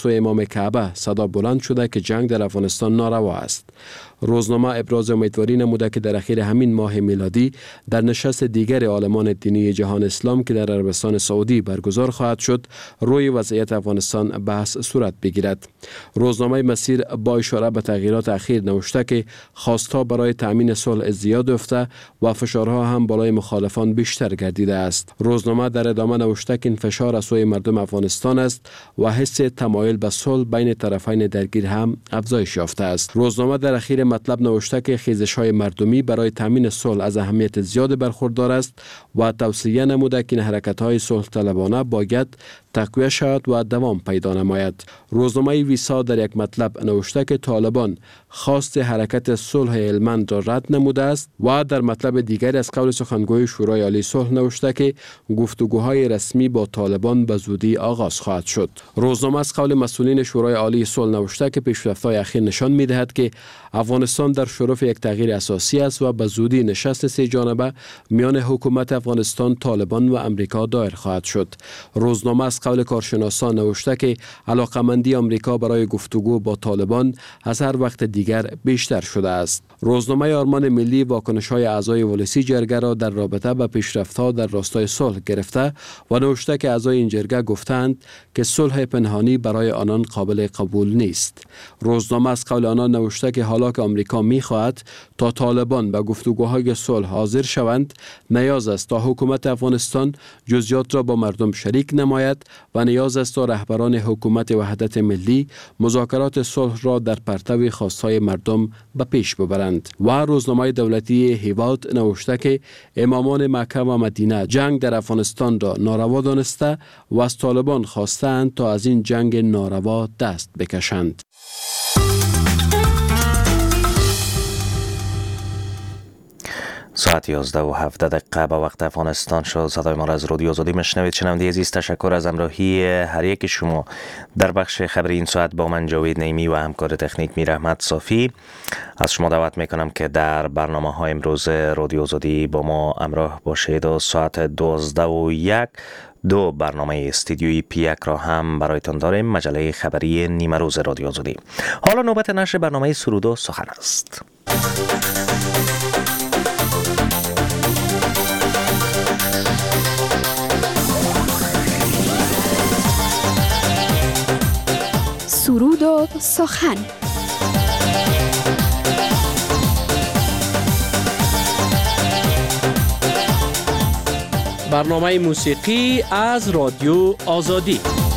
سوی امام کعبه صدا بلند شده که جنگ در افغانستان ناروا است. روزنامه ابراز امیدواری نموده که در اخیر همین ماه میلادی در نشست دیگر عالمان دینی جهان اسلام که در عربستان سعودی برگزار خواهد شد، روی وضعیت افغانستان بحث صورت بگیرد. روزنامه مسیر با اشاره به تغییرات اخیر نوشته که خواستها برای تامین صلح زیاد افته و فشارها هم بالای مخالفان بیشتر گردیده است. روزنامه در ادامه نوشته که این فشار از سوی مردم افغانستان است و حس تمایل به صلح بین طرفین درگیر هم افزایش یافته است. روزنامه در اخیر مطلب نوشته که خیزش‌های مردمی برای تامین صلح از اهمیت زیاد برخوردار است و توصیه نموده که این حرکت‌های صلح طلبانه باید تقویت شود و دوام پیدا نماید. روزنامه ویسا در یک مطلب نوشته که طالبان خواست حرکت صلح هلمند را رد نموده است و در مطلب دیگر از قول سخنگوی شورای عالی صلح نوشته که گفتگوهای رسمی با طالبان به زودی آغاز خواهد شد. روزنامه از قول مسئولین شورای عالی صلح نوشته که پیشرفت‌های اخیر نشان می‌دهد که افغانستان در شرف یک تغییر اساسی است و به زودی نشست سه جانبه میان حکومت افغانستان، طالبان و امریکا دایر خواهد شد. روزنامه از قول کارشناسان نوشته که علاقمندی امریکا برای گفتگو با طالبان از هر وقت دیگر بیشتر شده است. روزنامه آرمان ملی واکنش‌های اعضای ولسی جرگه را در رابطه با پیشرفت‌ها در راستای صلح گرفته و نوشته که اعضای این جرگه گفتند که صلح پنهانی برای آنان قابل قبول نیست. روزنامه از قول آنان نوشته که حالا که آمریکا می‌خواهد تا طالبان به گفتگوهای صلح حاضر شوند، نیاز است تا حکومت افغانستان جزئیات را با مردم شریک نماید و نیاز است تا رهبران حکومت وحدت ملی مذاکرات صلح را در پرتو خواستهای مردم به پیش ببرند. و روزنامه دولتی هیواد نوشته که امامان مکه و مدینه جنگ در افغانستان را ناروا دانسته و از طالبان خواستند تا از این جنگ ناروا دست بکشند. ساعت 11:07 به وقت افغانستان شد. صدای ما را از رادیو آزادی میشنوید. شنونده عزیز، تشکر از همراهی هر یک شما در بخش خبری این ساعت با من جاوید نیمی و همکار تکنیک میر احمد صافی. از شما دعوت میکنم که در برنامه‌های امروز رادیو آزادی با ما همراه باشید و ساعت 12:01 دو برنامه استودیویی پی1 را هم برایتان داریم، مجله خبری نیمه روز رادیو آزادی. حالا نوبت نشر برنامه سرود و سخن است. سرود و سخن. برنامه موسیقی از رادیو آزادی.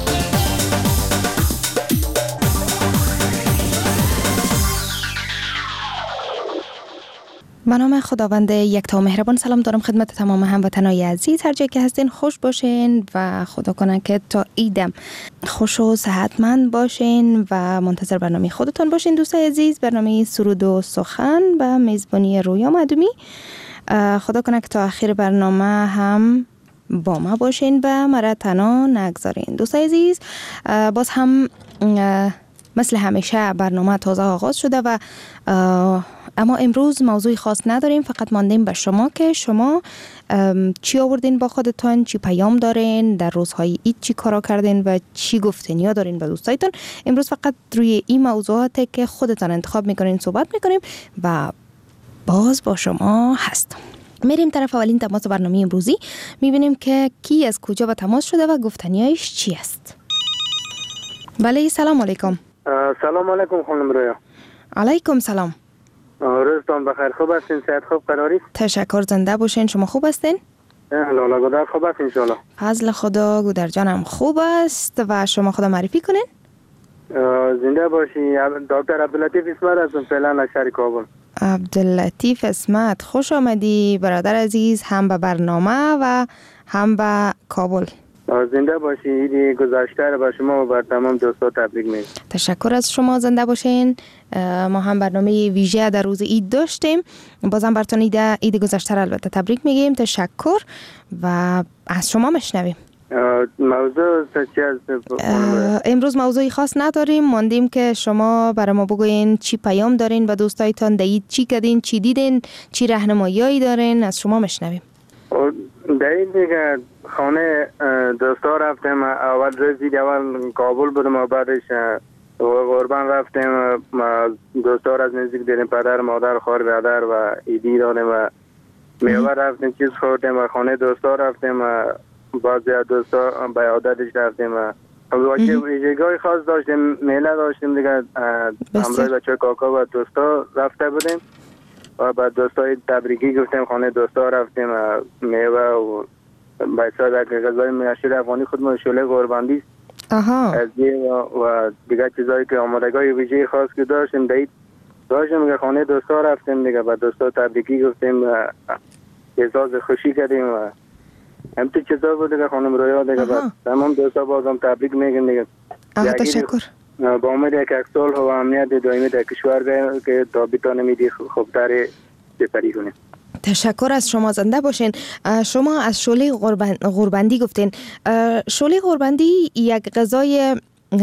به نام خداوند یکتا مهربان سلام دارم خدمت تمام هموطنان عزیز، هر جایی که هستین خوش باشین و خدا کنه که تا عیدم خوش و صحتمند باشین و منتظر برنامه خودتون باشین. دوستای عزیز، برنامه سرود و سخن به میزبانی رویا مدومی. خدا کنه که تا آخر برنامه هم با ما باشین و مرا تنها نگذارین. دوستای عزیز، باز هم مثل همیشه برنامه تازه آغاز شده و اما امروز موضوع خاص نداریم، فقط ماندیم به شما که شما چی آوردین با خودتون، چی پیام دارین، در روزهای عید چی کارا کردین و چی گفتنیا دارین به دوستایتون. امروز فقط روی این موضوعاتی که خودتون انتخاب میکنین صحبت میکنیم و باز با شما هستم. میریم طرف اولین تماس برنامه امروزی، میبینیم که کی از کجا به تماس شده و گفتنیایش چی است. بله، سلام علیکم. سلام علیکم خانم رویا. علیکم سلام. روزتان بخیر، خوب هستین؟ صحت خوب قراری؟ تشکر، زنده باشین. شما خوب هستین؟ لالا گودر خوب است انشالله. فضل خدا، گودر جانم خوب است و شما خدا معرفی کنین. زنده باشی. دکتر عبداللطیف اسمت هستم، فعلا از شهر کابل. عبداللطیف اسمت، خوش آمدی برادر عزیز، هم به برنامه و هم به کابل. زنده باشی. عید گذشته را به شما و بر تمام دوستا تبریک میگم. تشکر از شما، زنده باشین. ما هم برنامه ویژه در روز عید داشتیم، بازم براتون عید گذشته را البته تبریک میگیم. تشکر و از شما مشنویم. موضوع چی است؟ امروز موضوعی خاص نداریم، ماندیم که شما برای ما بگوین چی پیام دارین و دوستایتان در عید چی کردین، چی دیدین، چی راهنماییایی دارین. از شما مشنویم. در دیگه خانه دوستا رفتیم. اول رسید اول کابل بودم و بعدش قربان رفتیم. دوستا از نزدیک دیدیم، پدر مادر خواهر برادر و ایدی دادیم و میوه رفتیم، چیز خوردیم و خانه دوستا رفتیم و بعضی از دوستا به عادتش رفتیم و ویژگی خاص داشتیم، میله داشتیم دیگه. همراه بچه کاکا و دوستا رفته بودیم و بعد دوستای تبریکی گفتیم، خانه دوستا رفتیم و میوه و بایسا در غذای مشهور افغانی خودمون شوله قرباندی از و دیگه چیزایی که آمادگی ویژه خاص که داشتیم داشتیم که خانه دوستا رفتیم دیگه. بعد دوستا تبریکی گفتیم و احساس خوشی کردیم و همچه چیزا بود دیگه. خانم رویا دیگه بعد تمام دوستا بازم تبریک میگن دیگه. تشکر. با امید یک صلح و امنیت دائمی در کشور که تا بتانیم خوبتر سپری کنیم. تشکر از شما، زنده باشین. شما از شوله قربندی گفتین. شوله قربندی یک غذای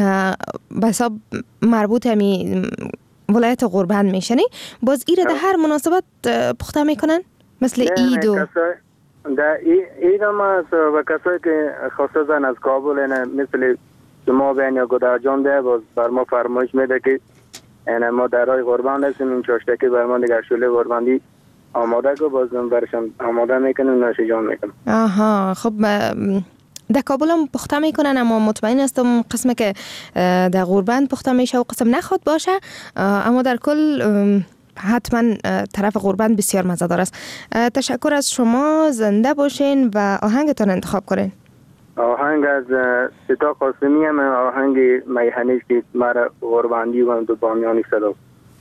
به حساب مربوط همی ولایت قربند میشنی، باز ایره در هر مناسبت پخته میکنن مثل عید و در عید هم و کسایی که خصوصا از کابل مثل شما بین یا گدرجان ده باز بر ما فرمایش میده که ما درای قربان هستیم، این چاشتکی بر ما دیگر شوله قرباندی آماده که باز برشان آماده میکنیم، نوش جان میکنیم. خب در کابل هم پخته میکنن، اما مطمئن هستم قسم که در قربان پخته میشه و قسم نخواد باشه، اما در کل حتما طرف قربان بسیار مزه‌دار است. تشکر از شما، زنده باشین و آهنگتان انتخاب کنین. آهنگ از ستا قاسمی هم آهنگ میهنیش که مرا قرباندی و دو بامیانی صدا.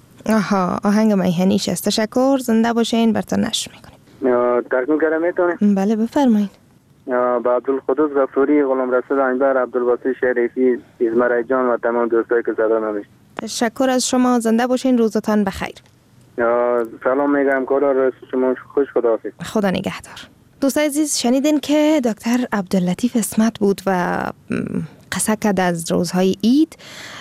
آهنگ میهنیش است. تشکر، زنده باشین، براتون نشر میکنیم. ترجمه کردن میتونید؟ بله بفرمایید. با عبدالقدوس غفوری، غلام رسول انبر، عبدالباسط شریفی، ازمرای جان و تمام دوستایی که صدا نمیشت. تشکر از شما، زنده باشین، روزتان بخیر. سلام میگم، کار شما خوش، خداحافظ. خدا نگهدار. دوستای عزیز، شنیدین که دکتر عبداللطیف اسمت بود و قصه کرد از روزهای عید.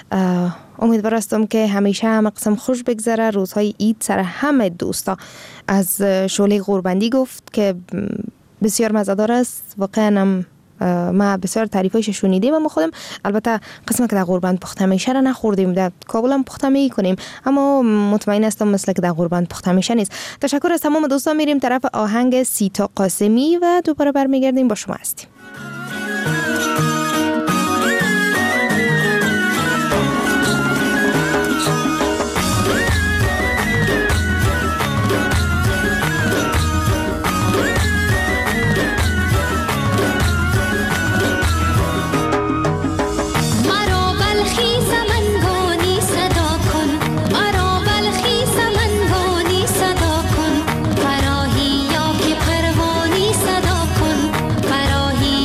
امیدوار هستم که همیشه همه قسم خوش بگذره. روزهای عید سر همه دوستا. از شوله قربندی گفت که بسیار مزه‌دار است. واقعا هم ما بسیار تعریفایش شنیدیم، اما خودم البته قسمی که در قربان پخته میشه را نخوردیم. در کابل هم پخته میکنیم، اما مطمئن هستم مثل که در قربان پخته میشه نیست. تشکر از تمام دوستان. میریم طرف آهنگ سیتا قاسمی و دوباره برمیگردیم با شما هستیم. فراهی یا که پروانی صدا کن، فراهی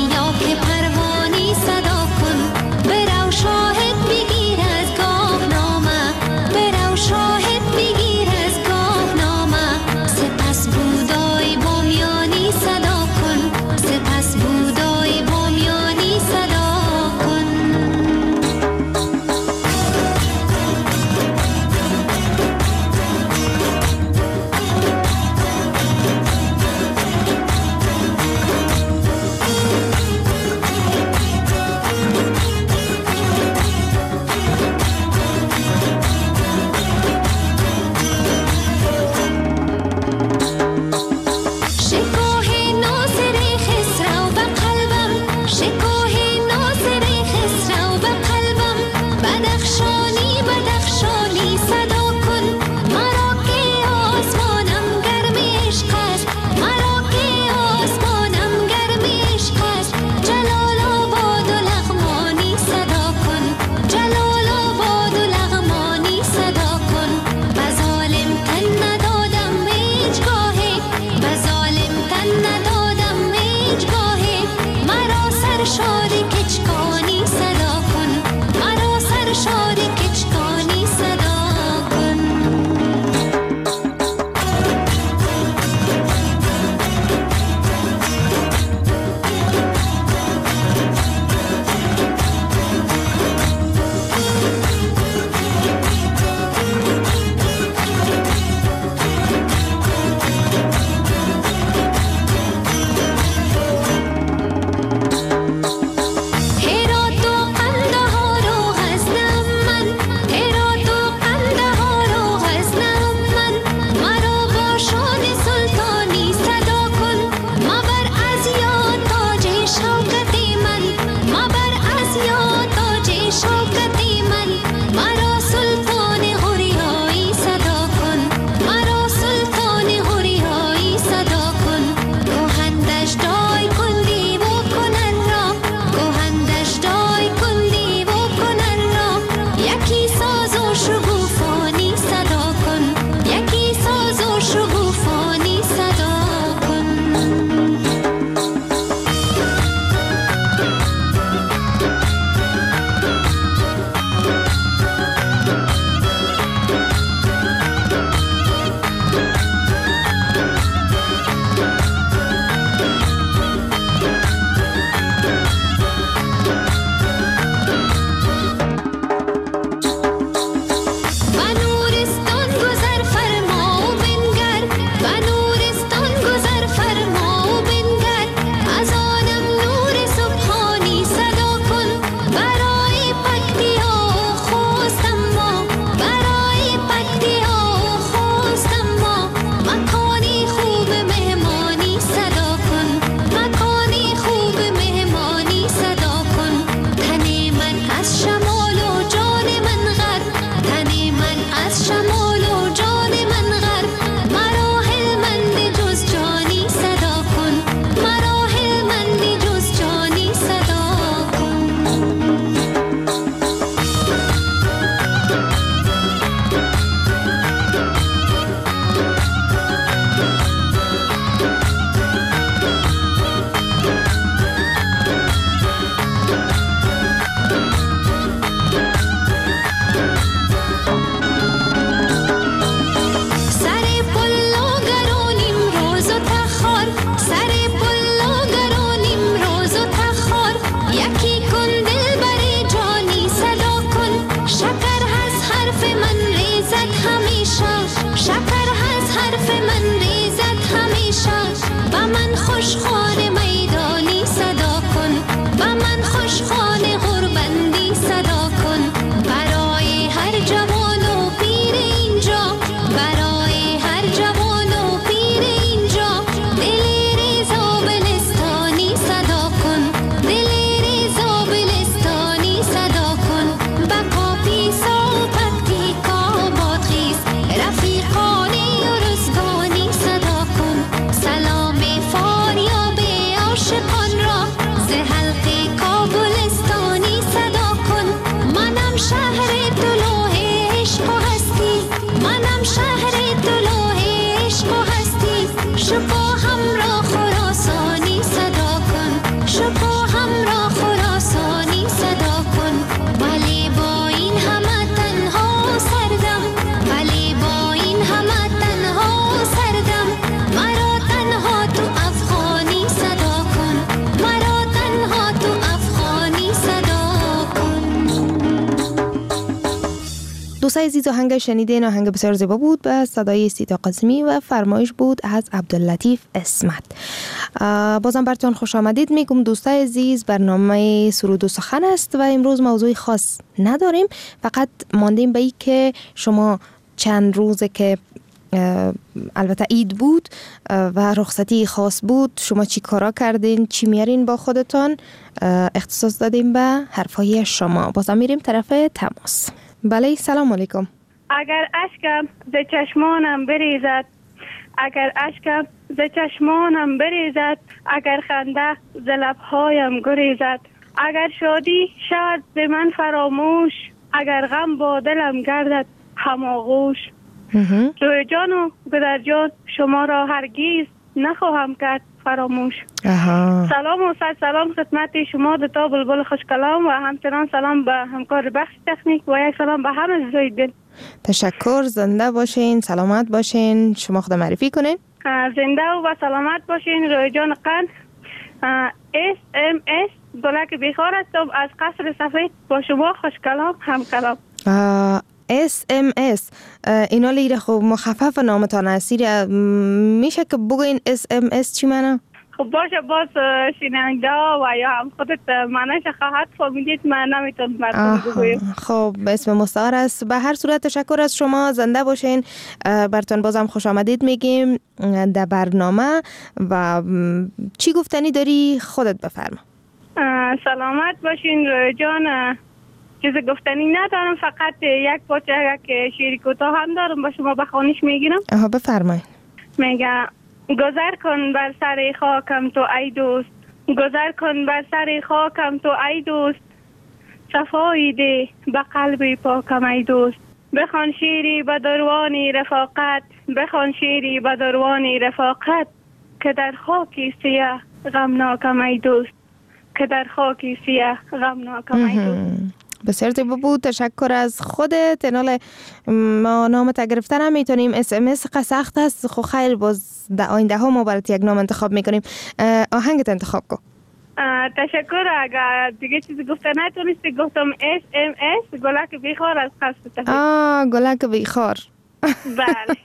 دوستای عزیز، آهنگ شنیدین آهنگ بسیار زیبا بود به صدای سیتا قاسمی و فرمایش بود از عبداللطیف اسمت. بازم براتون خوش آمدید میگم دوستای عزیز. برنامه سرود و سخن است و امروز موضوع خاص نداریم، فقط ماندیم به این که شما چند روزه که البته عید بود و رخصتی خاص بود، شما چی کارا کردین، چی میارین با خودتان، اختصاص دادیم به حرفای شما. بازم میریم طرف تماس. بله، سلام علیکم. اگر اشکم ز چشمانم بریزد، اگر اشکم ز چشمانم بریزد، اگر خنده ز لبهایم گریزد، اگر شادی شود ز من فراموش، اگر غم با دلم گردد هماغوش. روی جان و پدر جان شما را هرگیز نخواهم کرد فراموش. سلام و صد سلام خدمت شما دو تا بلبل خوش کلام و همچنان سلام به همکار بخش تکنیک و یک سلام به همه زوی دل. تشکر. زنده باشین، سلامت باشین. شما خود معرفی کنین. زنده و سلامت باشین. روی جان قند SMS گلک بیخار هستم از قصر سفید با شما خوش کلام هم کلام. SMS اینا لیره خب مخفف نامتان اسیر میشه که بگوین SMS چی معنی؟ خب باشه، باز شنونده و یا هم خودت معنیش خواهد فهمیدید، من نمیتونم براتون بگویم. خب اسم مستعار است. به هر صورت تشکر از شما، زنده باشین. براتون بازم خوش آمدید میگیم در برنامه و چی گفتنی داری خودت بفرما. سلامت باشین روی جان. چیز گفتنی ندارم، فقط یک پارچه که شعری کوتاه هم دارم با شما بخوانیش میگیرم. بفرمایید. میگه گذر کن بر سر خاکم تو ای دوست، گذر کن بر سر خاکم تو ای دوست، صفایی ده به قلب پاکم ای دوست. بخوان شعری به دروانی رفاقت، بخوان شعری به دروانی رفاقت، که در خاکی سیاه غمناکم ای دوست، که در خاکی سیاه غمناکم ای دوست. بسیار زیبا بود. تشکر از خودت. انال ما نامت گرفتن هم میتونیم. SMS سخت است. خب خیلی باز در آینده ها ما برات یک نام انتخاب میکنیم. آهنگت انتخاب کن. تشکر. اگر دیگه چیزی گفته نتونستی گفتم SMS گلک بیخار از قصد سفید. گلک بیخار. بله.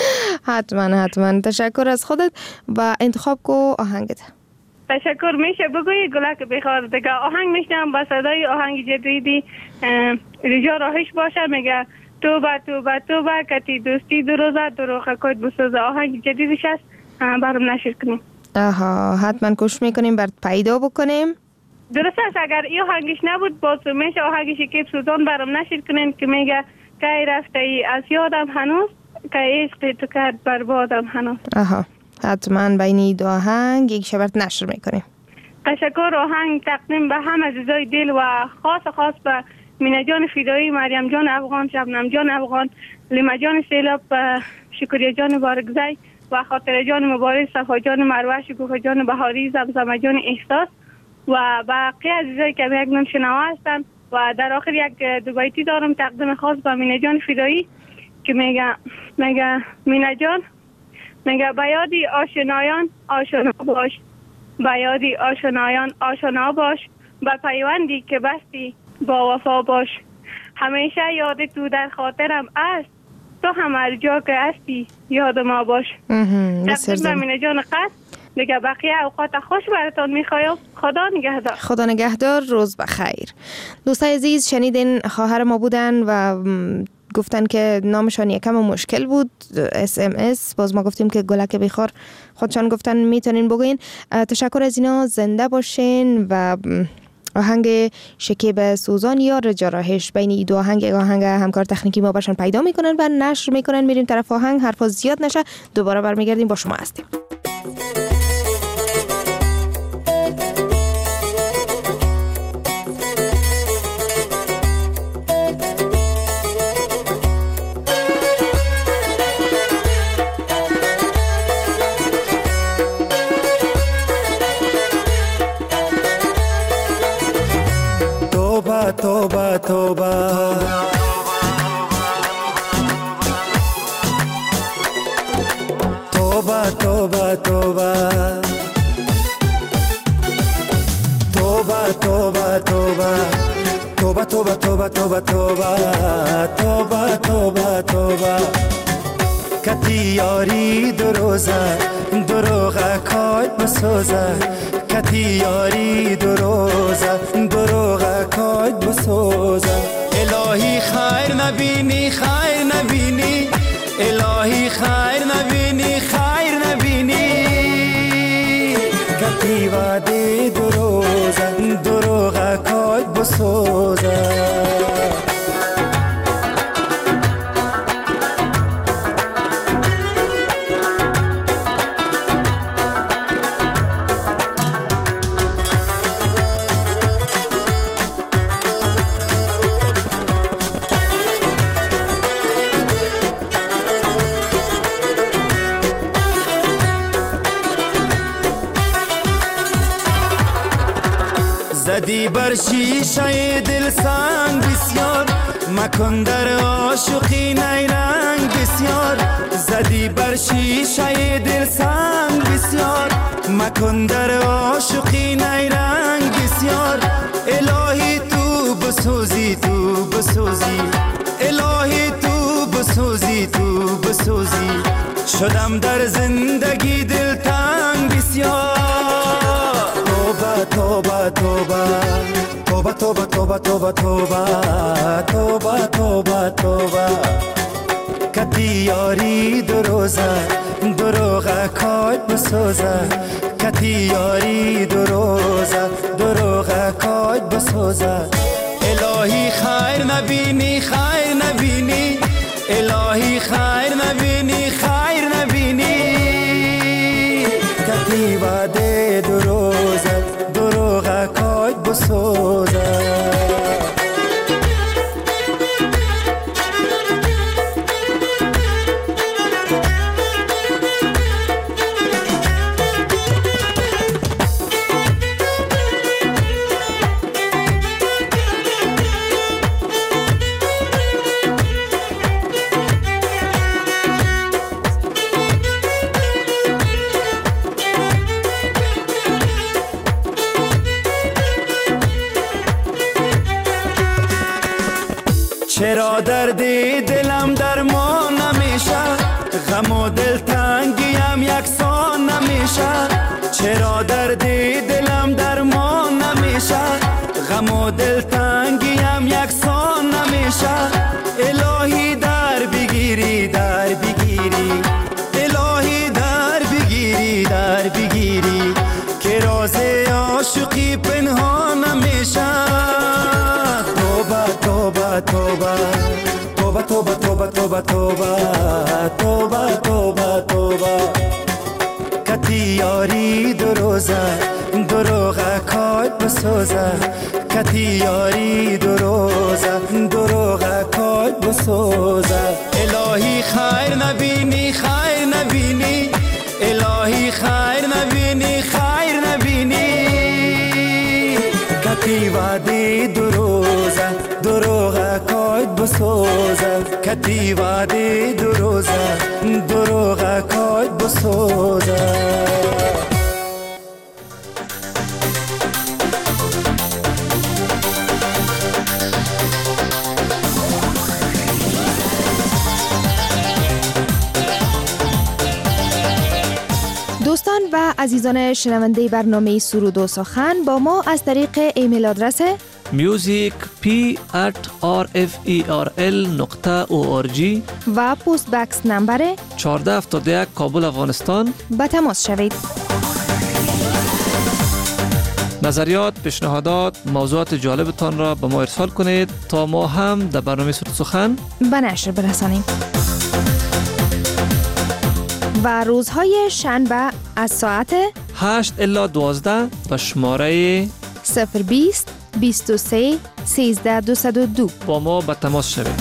حتما تشکر از خودت و انتخاب کو آهنگت. تشکر. میشه بگویی گلک بخار دیگه آهنگ میشنم با صدای آهنگ جدیدی رجا راهش باشه. میگه توبه توبه توبه کتی دوستی دو روزه دروخه کد بسوزه. آهنگ جدیدش هست، برام نشر کنیم. حتما کوشش میکنیم برات پیدا بکنیم. درست است. اگر این آهنگش نبود باز میشه آهنگ شکیب سوزان برام نشر کنیم که میگه که رفته ای از یادم هنوز، که عشق تو کرد بربادم هنوز. حتما بین دو آهنگ یک شبرت نشر میکنیم. تشکر. آهنگ تقدیم به همه عزیزای دل و خاص به مینه جان فیدایی، مریم جان افغان، شبنم جان افغان، لیما جان سیلاب، شکریه جان بارگزی و خاطر جان مبارک، صفا جان مروه، شکوفه جان بهاری، زمزمه جان احساس و باقی عزیزای که یک نام شنوا هستن. و در آخر یک دو بیتی دارم تقدیم خاص به مینه جان فیدایی که میگه مینه جان میگه به یادی آشنایان آشنا باش، به یادی آشنایان آشنا باش، به پیوندی که بستی با وفا باش، همیشه یاد تو در خاطرم است، تو هم هر جا که هستی یاد ما باش. تقدیم به مینه جان قصد. دیگه بقیه اوقات خوش براتون میخوایم. خدا نگهدار. خدا نگهدار. روز بخیر. دوستای عزیز، شنیدین خواهر ما بودن و گفتن که نامشان یکم مشکل بود. SMS باز ما گفتیم که گلک بیخار خودشان گفتن میتونین بگوین. تشکر از اینا. زنده باشین. و آهنگ شکیب سوزان یا رجا راهش، بین این دو آهنگ همکار تکنیکی ما باشن پیدا میکنن و نشر میکنن. میریم طرف آهنگ، حرفا زیاد نشه، دوباره برمیگردیم با شما هستیم. توبه توبه توبه توبه توبه توبه توبه توبه توبه توبه توبه توبه توبه توبه توبه کتی یاری دروزه دروغه کاید بسوزه کتی یاری دروغه کاید بسوزه الهی خیر نبینی الهی خیر نبینی کتی وعده دروغه کاید بسوزه زدی بر شیشه دل سنگ بسیار مکن در عاشقی نیرنگ بسیار زدی بر شیشه دل سنگ بسیار مکن در عاشقی نیرنگ بسیار الهی تو بسوزی الهی تو بسوزی شدم در زندگی دل تنگ بسیار توبه توبه توبه توبه توبه توبه توبه توبه توبه کتی یاری دروغه کاید بسوزه کتی یاری دروغه کاید بسوزه الهی خیر نبینی الهی خیر نبینی کتی وعده دروغه کاید بسوزه چرا دردی دلم درمان نمیشه غم و دلتنگیم یکسان نمیشه چرا دردی دلم درمان نمیشه غم و دلتنگیم یکسان نمیشه الهی در بگیری الهی در بگیری که راز عاشقی پنهان نمیشه توبه توبه توبه توبه توبه توبه توبه توبه توبه کتی یاری دروغه کاید بسوزه کتی یاری دروغه کاید بسوزه الهی خیر نبینی الهی خیر نبینی کتی وعده دروغه کاید بسوزه کتی وعده دروغه کاید بسوزه دوستان و عزیزان شنونده برنامه سرود و سخن با ما از طریق ایمیل آدرس music@rferl.org و پست بکس نمبر 1471 کابل افغانستان به تماس شوید. نظریات، پیشنهادات، موضوعات جالبتان را به ما ارسال کنید تا ما هم در برنامه سرود سخن به نشر برسانیم. و روزهای شنبه از ساعت 8 الی 12 به شماره 020 23 13 202 با ما به تماس شوید.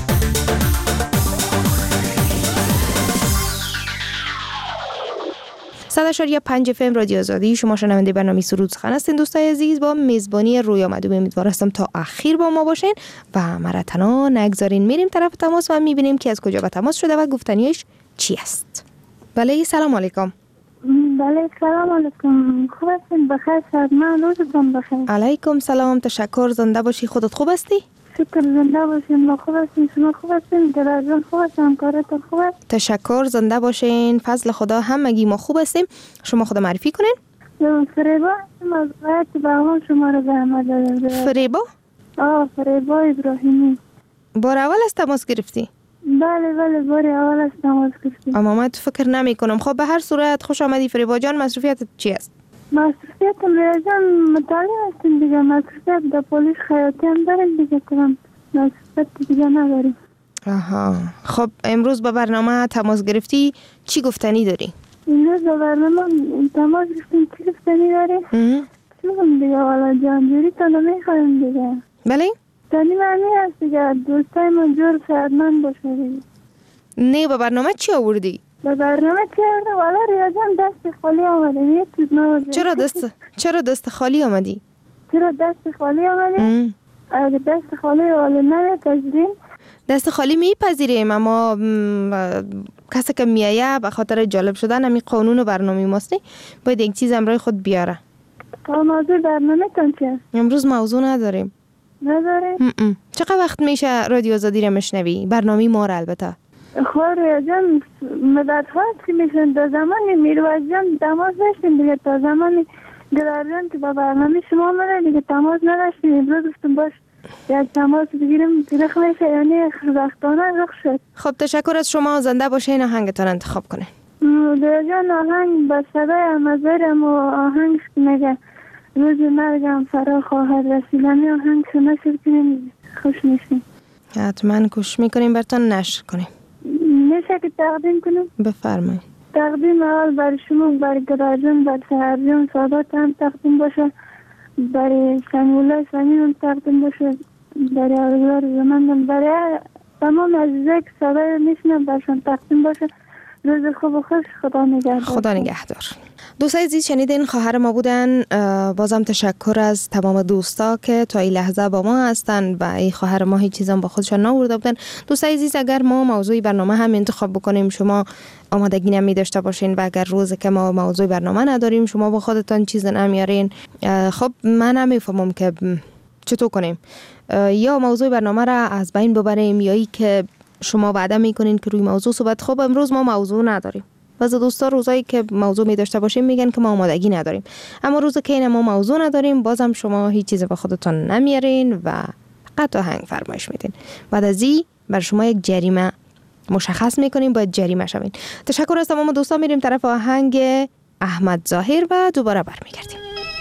صداشاری 5 FM رادیو آزادی، شما شنونده برنامه سرود سخن هستین دوستای عزیز. با میزبانی رویا مدوم امیدوار هستم تا اخیر با ما باشین و مرا تنها نگذارین. میریم طرف تماس و میبینیم که از کجا به تماس شده و گفتنیش چی است. بله، سلام علیکم. بله سلام علیکم. خوب هستین؟ بخیر شد. من روزتون بخیر. علیکم سلام. تشکر. زنده باشی. خودت خوب هستی؟ شکر. زنده باشین. ما خوب هستیم. شما خوب هستین؟ درجان خوب هست؟ همکارتون خوب است؟ تشکر. زنده باشین. فضل خدا همگی ما خوب هستیم. شما خود معرفی کنین. فریبا هستم از غایت باغان. شما رو زحمت دادم. فریبا؟ فریبا ابراهیمی. بار اول از تماس گرفتی؟ بله بار اول از تماس گرفتیم. اما من فکر نمی کنم. خب به هر صورت خوش آمدی فریبا جان. مصروفیتت چی است؟ مصروفیتم ریاضان مطالعه هستیم دیگه. مصروفیت در پلیس خیاطی هم داریم دیگه. کنم مصروفیت دیگه نداریم. آها. خب امروز به برنامه تماس گرفتی، چی گفتنی داری؟ امروز به برنامه تماس گرفتیم، چی گفتنی داری؟ چی بگم دیگه والا جان جوری تا نمیخوایم دیگه. بله؟ تانی معنی هست دیگه. دوستای من جور صحتمند باشه دیگه. نه به برنامه چی آوردی؟ به برنامه چی آوردم؟ والا ریاضان دست خالی آمدیم. یک چیز نوازیم. چرا دست خالی آمدی؟ چرا دست خالی آمدیم؟ اگه دست خالی والا نمیپذیریم. دست خالی میپذیریم، اما کسی که میایه به خاطر جالب شدن همین قانون و برنامه ماستی باید یک چیز امروی خود بیاره. موضوع برنامه تان چی است؟ امروز موضوع نداریم. چقدر وقت میشه رادیو آزادی رو مشنوی؟ برنامه ما را البته. خب ریاضان مدت هاست که میشن. در زمان میروز جان تماس داشتیم دیگه. تا زمان گرارجان که با برنامه شما آمده دیگه تماس نداشتیم. امروز گفتم باش یک تماس بگیریم. رخ میشه یعنی وقتانه رخ شد. خب تشکر از شما. زنده باشین. آهنگتان انتخاب کنه. ریاضان آهنگ با صدای امازرم و آهنگ میگه روز مرگم فرا خواهد رسیدن. آهنگ شو نشر کنیم خوش میشیم. حتما کوشش میکنیم براتون نشر کنیم. میشه که تقدیم کنیم؟ بفرمایید. تقدیم اول برای شما، برای گراجان، برای سهرجان سادات هم تقدیم باشه. برای سمیوله سمیم هم تقدیم باشه. برای آرزوار زمندم، برای تمام عزیزه که صدای میشنم برشان تقدیم باشه. روز خوب و خوش. خدا نگهدار. خدا نگهدار. دوستای عزیز شنیدین خواهر ما بودن. بازم تشکر از تمام دوستا که تا این لحظه با ما هستن و این خواهر ما هیچ چیزام با خودشان نآورده بودن. دوستای عزیز اگر ما موضوع برنامه هم انتخاب بکنیم شما آمادگی نمی داشته باشین و اگر روزی که ما موضوع برنامه نداریم شما با خودتان چیز نمیارین، خب من نمیفهمم که چطور کنیم. یا موضوع برنامه را از بین ببریم یا ای که شما وعده میکنین که روی موضوع صحبت. خب امروز ما موضوع نداریم. بعضی دوستا روزایی که موضوع می داشته باشیم میگن که ما آمادگی نداریم، اما روزی که این ما موضوع نداریم بازم شما هیچ چیز با خودتون نمیارین و فقط آهنگ فرمایش میدین. بعد از این بر شما یک جریمه مشخص میکنیم، باید جریمه شوین. تشکر از تمام دوستا. میریم طرف آهنگ احمد ظاهر و دوباره برمیگردیم.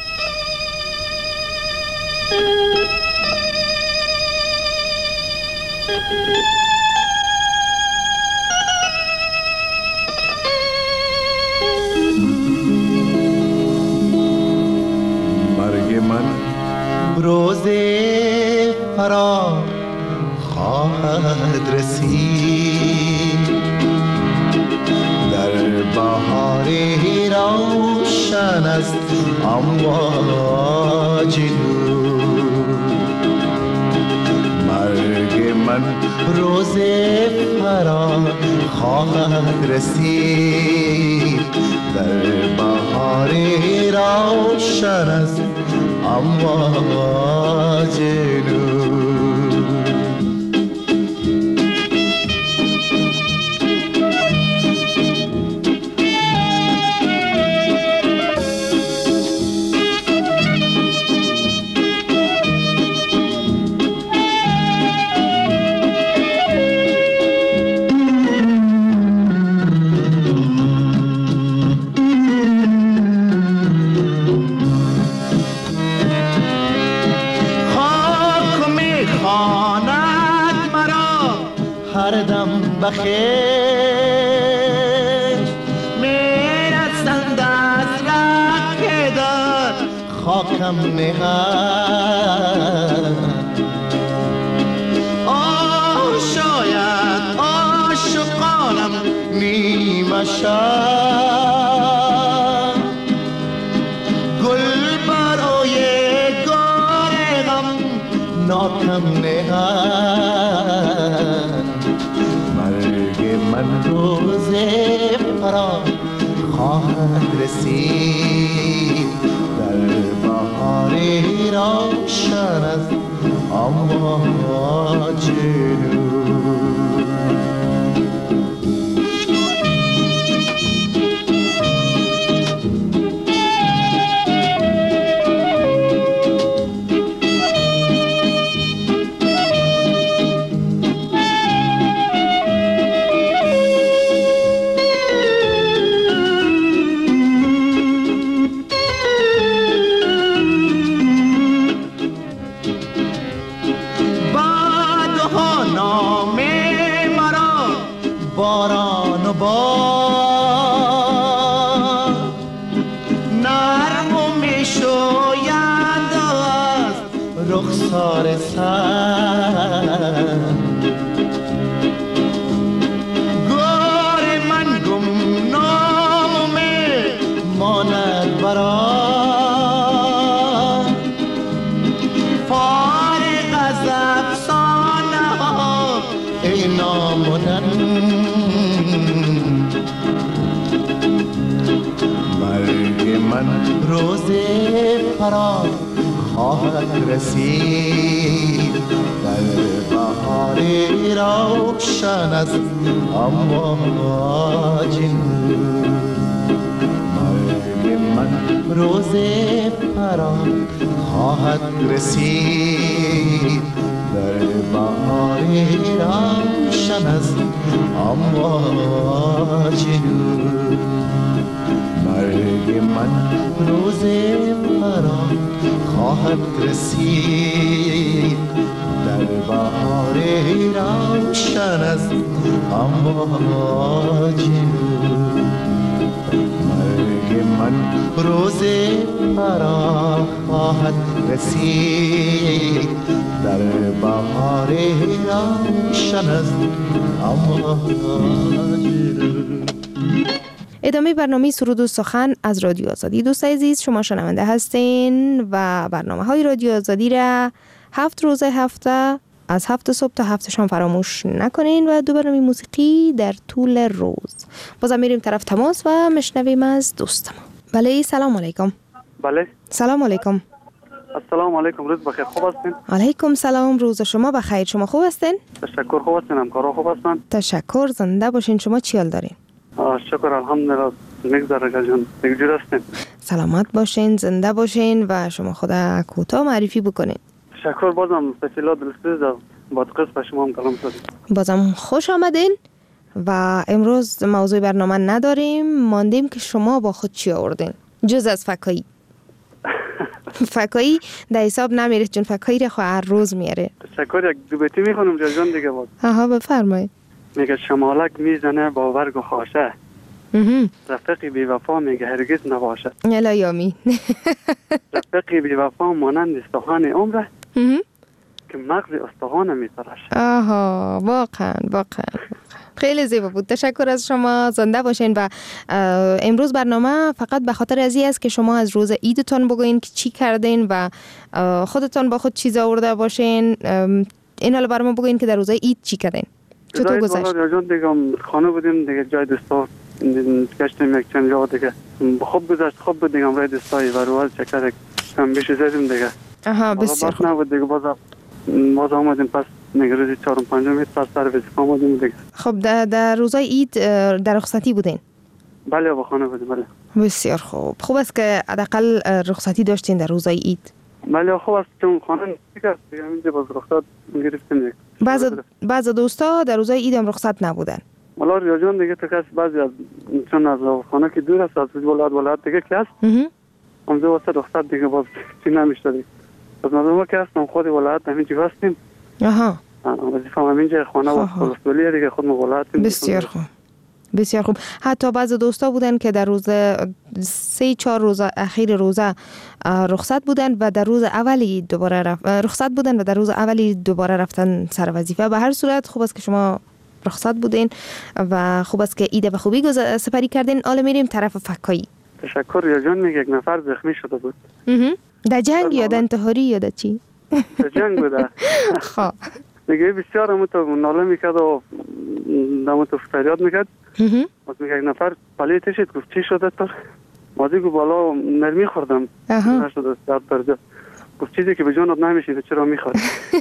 روز فرا خواهد رسید، در بهاری روشن است امواج نور. مرگ من روز فرا خواهد رسید، در بهاری روشن است امواج نور. بخشت میرسند از ره که در خاکم نهد. شاید عاشقانم نیمه شد، گل برای گل غم ناکم نهد. من روز فرا خواهد رسید در بهار روشن است اما جنون روز فرار خواهد رسید در بهار روشن است اما جنون مرگ من روز فرار خواهد رسید در بهار روشن است اما جنون مرگ من روز فرار خواهد رسید در بهار روشن است اما جنون مرگ من روز فرار خواهد رسید در بهار روشن است اما جنون. ادامه برنامه سرود و سخن از رادیو آزادی. دوست عزیز شما شنونده هستین و برنامه های رادیو آزادی را 7 روز هفته از 7 صبح تا 7 شام فراموش نکنین و دو برنامه موسیقی در طول روز. بازم میریم طرف تماس و مشنویم از دوستم. بله سلام علیکم. بله سلام علیکم. السلام علیکم، روز بخیر، خوب هستین؟ علیکم سلام، روز شما بخیر. شما خوب هستین؟ تشکر، خوب هستین، همکارا خوب هستن؟ تشکر، زنده باشین. شما چی حال دارین؟ شکر الحمدلله، میگذره جان، دیگه هستین؟ سلامت باشین، زنده باشین و شما خدا کوتاه معرفی بکنین. تشکر، بازم تفصیلات دلسوز با قصه شما هم کلام شدیم. بازم خوش آمدین و امروز موضوع برنامه نداریم، ماندیم که شما با خود چی آوردین جز از فکایی. فکایی در حساب نمیره چون فکایی را خواهر روز میاره. تشکر، یک دو بیتی میخونم جان دیگه باز. آها بفرمایید. میگه شمالک میزنه با برگ و خاشه، رفیقی بی وفا میگه هرگز نباشه. الهیامی. رفیقی بی وفا مانند استخوان عمره که مغز استخوان میتراشه. آها واقعا خیلی زیبا بود. تشکر از شما، زنده باشین. و امروز برنامه فقط به خاطر ازی است که شما از روز عیدتان بگوین که چی کردین و خودتان با خود چیز آورده باشین. این حالا برام بگوین که در روز عید چی کردین، چطور گذشت؟ جان دیگه خانه بودیم دیگه، جای دوستا گشتیم یک چند جا دیگه، خوب گذشت، خوب بود دیگه. امروز دوستایی و روز چکر کم بیش زدیم دیگه. آها بسیار خوب. نبود دیگه، باز آمدیم پس دیگه روزی 4 و 5 پس سر وظیفه آمدیم دیگه. خب در روزای عید در رخصتی بودین؟ بله با خانه بودیم. بله بسیار خوب است که حداقل رخصتی داشتین در روزای عید. بله خوب است چون خانه دیگه اینجا باز رخصت گرفتیم دیگه. بعض دوستا در روزای عید هم رخصت نبودن. والا ریاجان دیگه تا بعضی از چون از خانه که دور است از ولایت دیگه که است اونجا واسه رخصت دیگه باز چی نمیشه دیگه. از ما که هستم خود ولایت همینجا هستیم. آها وظیفه همینجا خانه و مسئولیت دیگه خود ولایت. بسیار خوب. حتی بعض دوستا بودن که در روز 3-4 روز اخیر روزه رخصت بودن و در روز اولی دوباره رخصت بودن و در روز اولی دوباره رفتن سر وظیفه. به هر صورت خوب است که شما رخصت بودین و خوب است که عید به خوبی سپری کردین. حالا میریم طرف فکایی. تشکر. یا جان میگه یک نفر زخمی شده بود. در جنگ یا در انتحاری یا در چی؟ در جنگ بوده. خب میگه بسیار همونطور ناله میکرد و همونطور فریاد میکرد. میگه یک نفر پلیتش گفت چی شده تو؟ مادیگو بالا نرمی خوردم نشد درد درجه. گفت چیزی که به جانت نمیشه چرا میخواد؟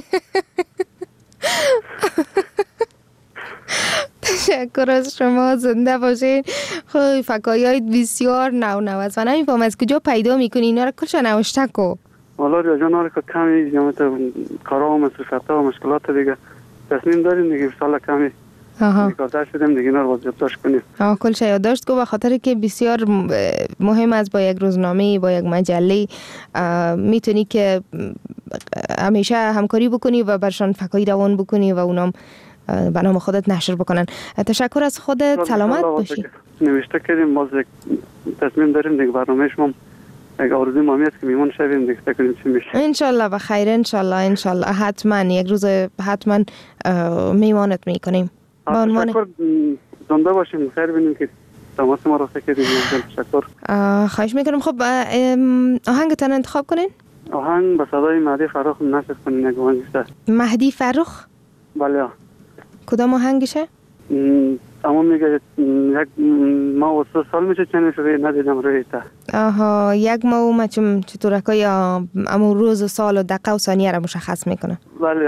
تشکر از شما، زنده باشین. خب فکایای بسیار نو است و نمیفهم از کجا پیدا میکنی اینا رو کلش نوشته کو؟ والا ریا جان آره که کمی جامعه کارا و مصرفات و مشکلات دیگه تصمیم داریم دیگه سال کمی کار شدیم دیگه اینا رو یادداشت کنیم. کلش یادداشت کو، به خاطر که بسیار مهم است با یک روزنامه با یک مجله میتونی که همیشه همکاری بکنی و برشان فکایی روان بکنی و اونام به نام خودت نشر بکنن. تشکر از خودت، سلامت باشی. نوشته کردیم باز تصمیم داریم دیگه برنامه شما یک آرزوی مامی است که میمون شویم دیگه فکر چی میشه. انشالله بخیر، انشالله حتما یک روز حتما میمانت میکنیم. با عنوان زنده باشیم، خیر ببینیم که تماس ما را کردیم. تشکر. خواهش میکنم. خب آهنگتان انتخاب کنین. آهنگ به صدای مهدی فرخ نشر کنین. یک آهنگ است. مهدی فرخ؟ بله. کدام آهنگشه؟ اما میگه یک ماه و 3 سال میشه چنین شده ندیدم روی تا. یک ماه و چطورکای امو روز و سال و دقیقه و ثانیه را مشخص میکنه. بله.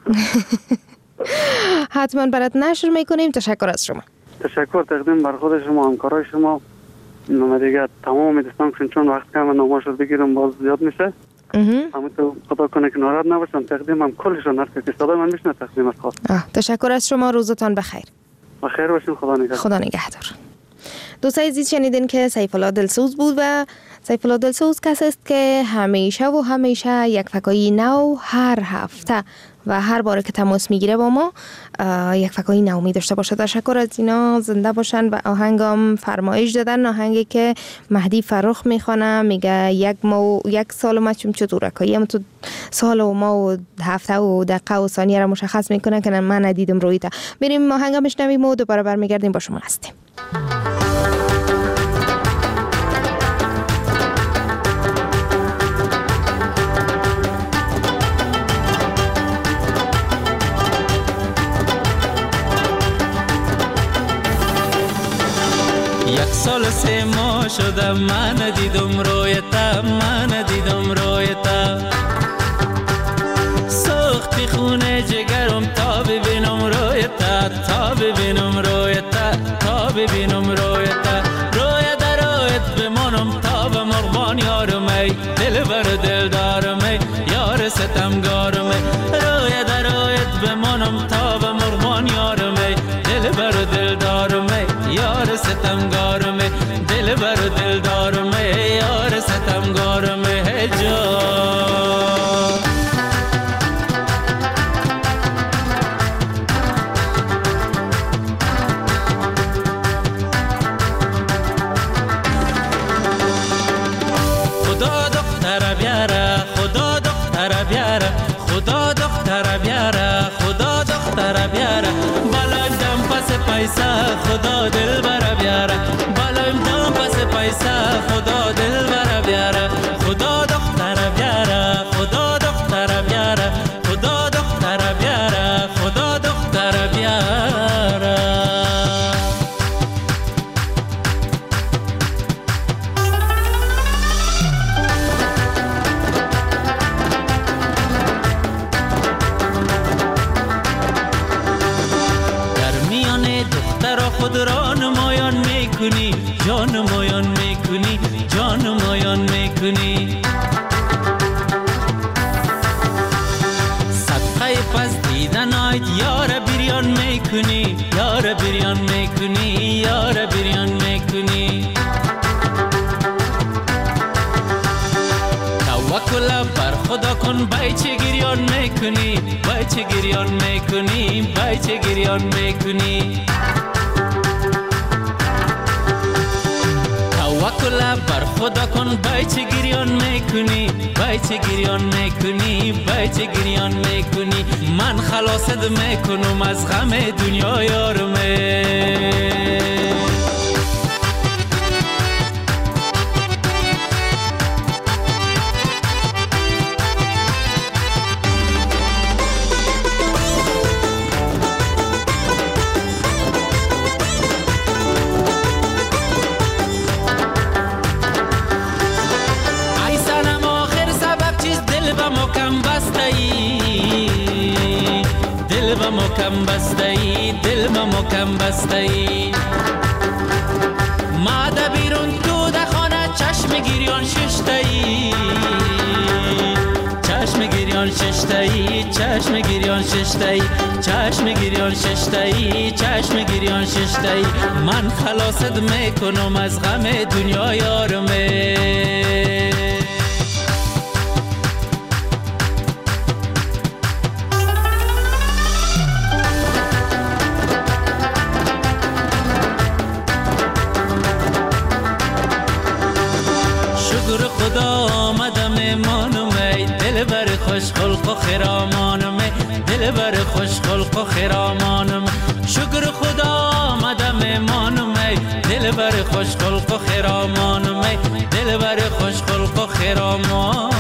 حتما برات نشر میکنیم. تشکر از شما. تشکر تقدیم بر خود شما، همکارای شما. ما دیگه تمام دوستان چون وقت کم نماشو بگیرم باز زیاد میشه. اما تو خدا کنه که ناراحت نباشن. تقدیم هم کلشون هست که صدای من میشنه. تقدیم از خواست. تشکر از شما، روزتان بخیر. بخیر باشین. خدا نگهدار. دوستای عزیز شنیدین که سیف الله دلسوز بود و سیف الله دلسوز کسی است که همیشه یک فکایی نو هر هفته و هر باره که تماس میگیره با ما یک فکایی نو می داشته باشه. تشکر از اینا، زنده باشن. و آهنگام فرمایش دادن، آهنگی که مهدی فرخ میخوانه، میگه یک سال ما چطورکایی هم تو سال و ماه و هفته و دقیقه و ثانیه را مشخص میکنه که من ندیدم روی تا. بریم آهنگ بشنویم و دوباره برمیگردیم با شما هستیم. یک سال 3 ماه شده من ندیدم روی تا سوختی خونه جگرم تا ببینم روی تا روی درایت بمانم تا به مرغان یارمی دل بر دل دارمی یار ستمگارمی روی درایت بمانم تا به مرغان یارمی دل بر دل دارمی یار ستمگارمی دل بر دل دارمی یار ستمگارمی خدا دل بر بیاره بالایم دام پس پیسه خدا دل بر بیاره خدا دختر بیاره خدا دختر بیاره خدا دختر بیاره خدا دختر بیاره خود را نمایان میکنی جان نمایان میکنی جان نمایان میکنی صدقه پس دیدن آید یار بریان میکنی یار بریان میکنی یار بریان میکنی توکل بر خدا کن بایچه گریان میکنی بایچه گریان میکنی بایچه گریان میکنی توکل بر خدا کن بایچه گریان میکنی بایچه گریان میکنی بایچه گریان میکنی من خلاصت میکنم از غم دنیا یارمه بسته ای دل به مکم بسته ای ماده بیرون تو ده خانه چشم گیریان ششته ای چشم گیریان ششته ای چشم گیریان ششته ای چشم گیریان ششته ای چشم گیریان ششته ای من خلاصت میکنم از غم دنیا یارمه شکر خدا آمدم مهمانم ای دل بر خوش خلق و خرامانم دل بر خوش خلق و خرامانم شکر خدا آمدم مهمانم ای دل بر خوش خلق و خرامانم دل بر خوش خلق و خرامانم.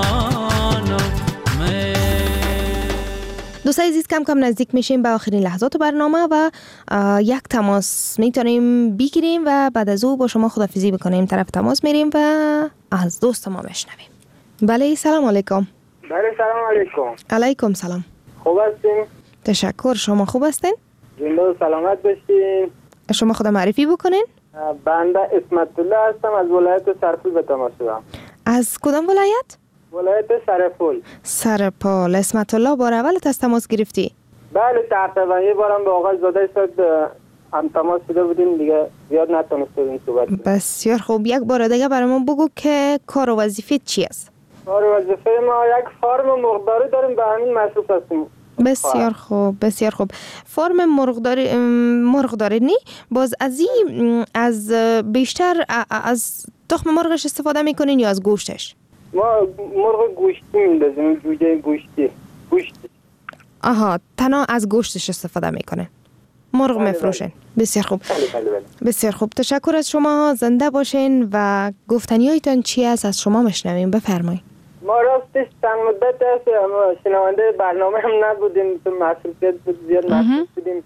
دوستای عزیز کم کم نزدیک میشیم به آخرین لحظات برنامه و یک تماس میتونیم بگیریم و بعد از او با شما خداحافظی بکنیم. طرف تماس میریم و از دوست ما بشنویم. بله سلام علیکم. بله سلام علیکم. علیکم سلام. خوب هستین؟ تشکر. شما خوب هستین؟ زنده و سلامت باشین. شما خود معرفی بکنین؟ بنده اسمت الله هستم از ولایت سرپول به تماس شدم. از کدام ولایت؟ ولایت سرپول. سرپول. اسمت الله بار اولت از تماس گرفتی؟ بله تقریبا یه بارم به آقای زاده شد هم تماس شده بودیم دیگه زیاد نتونستیم صحبت کنیم. بسیار خوب. یک بار دیگه برای ما بگو که کار و وظیفه چی است؟ کار و وظیفه ما یک فارم مرغداری داریم به همین مصروف هستیم. بسیار خوب بسیار خوب. فرم مرغداری نی باز از بیشتر از تخم مرغش استفاده میکنین یا از گوشتش؟ ما مرغ گوشتی میندازیم جوجه گوشتی. آها تنها از گوشتش استفاده میکنه. مرغ میفروشین. بسیار خوب. بسیار خوب. تشکر از شما. زنده باشین و گفتنیایتان چی است از شما میشنویم. بفرمایید. ما راستش چند مدت است شنونده برنامه هم نبودیم تو مصروفیت بود زیاد مصروف بودیم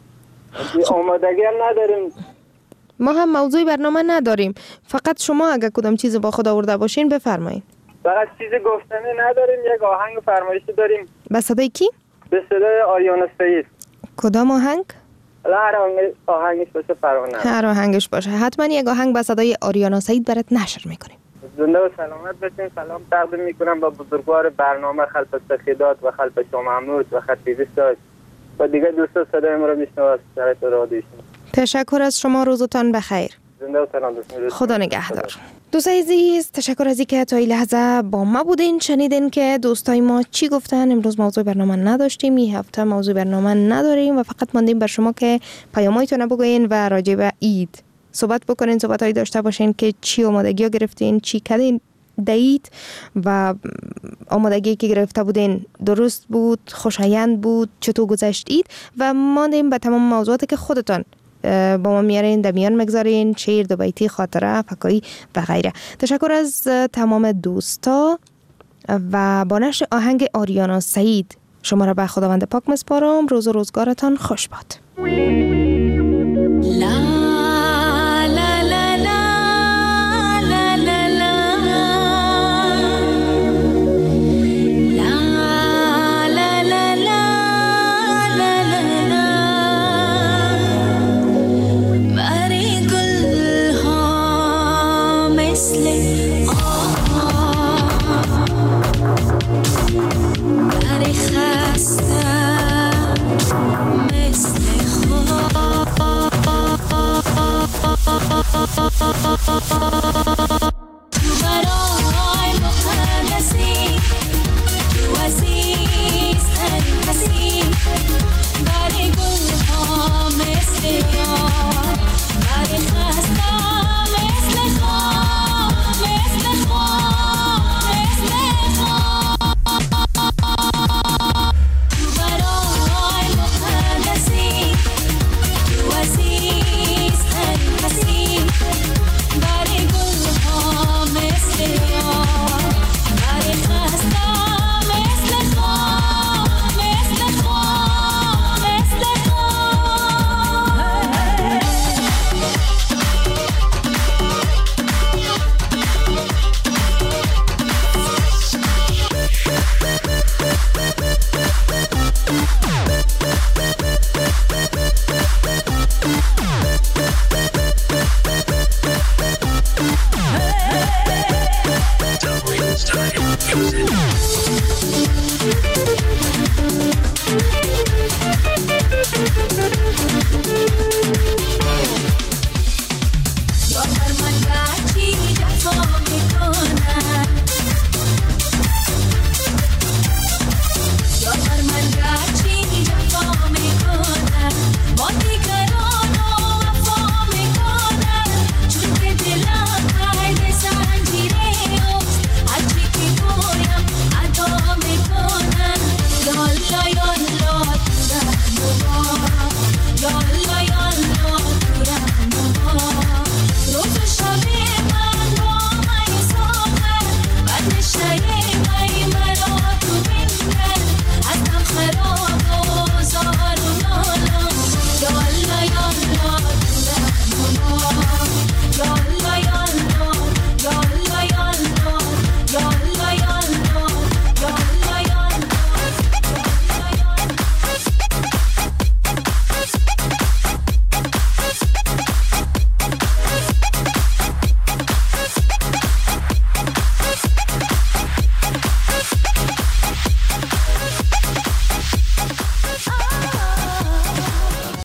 آمادگی هم نداریم. ما هم موضوع برنامه نداریم. فقط شما اگر کدام چیز با خود آورده باشین بفرمایید. فقط چیز گفتنی نداریم. یک آهنگ فرمایشی داریم. به صدای کی؟ به صدای آریانا سعید. کدام آهنگ؟ هر آهنگش باشه فرانه. هر آهنگش باشه. حتما یک آهنگ به صدای آریانا سعید برات نشر میکنیم. زنده و سلامت باشین. سلام تقدیم میکنم با بزرگوار برنامه خلف سخیدات و خلف شما محمود و خطیبی ساج و دیگه دوستا صدای ما رو میشنوه از شرایط رادیوشون. تشکر از شما. روزتان بخیر. زنده و سلام باشین. خدا نگهدار. دوستای عزیز تشکر از اینکه تا این لحظه با ما بودین. شنیدین که دوستای ما چی گفتن. امروز موضوع برنامه نداشتیم. این هفته موضوع برنامه نداریم و فقط ماندیم بر شما که پیامایتون بگوین و راجع به عید صحبت بکنین. صحبتایی داشته باشین که چی آمادگی گرفتین، چی کردین دید و آمادگی که گرفته بودین درست بود، خوشایند بود، چطور گذشتید و ماندیم به تمام موضوعاتی که خودتان با ما میارین در میان مگذارین، شعر، دو بیتی، خاطره، فکایی و غیره. تشکر از تمام دوستا و با نشر آهنگ آریانا سعید شما را به خداوند پاک مسپارم. روز و روزگارتان خوش باد.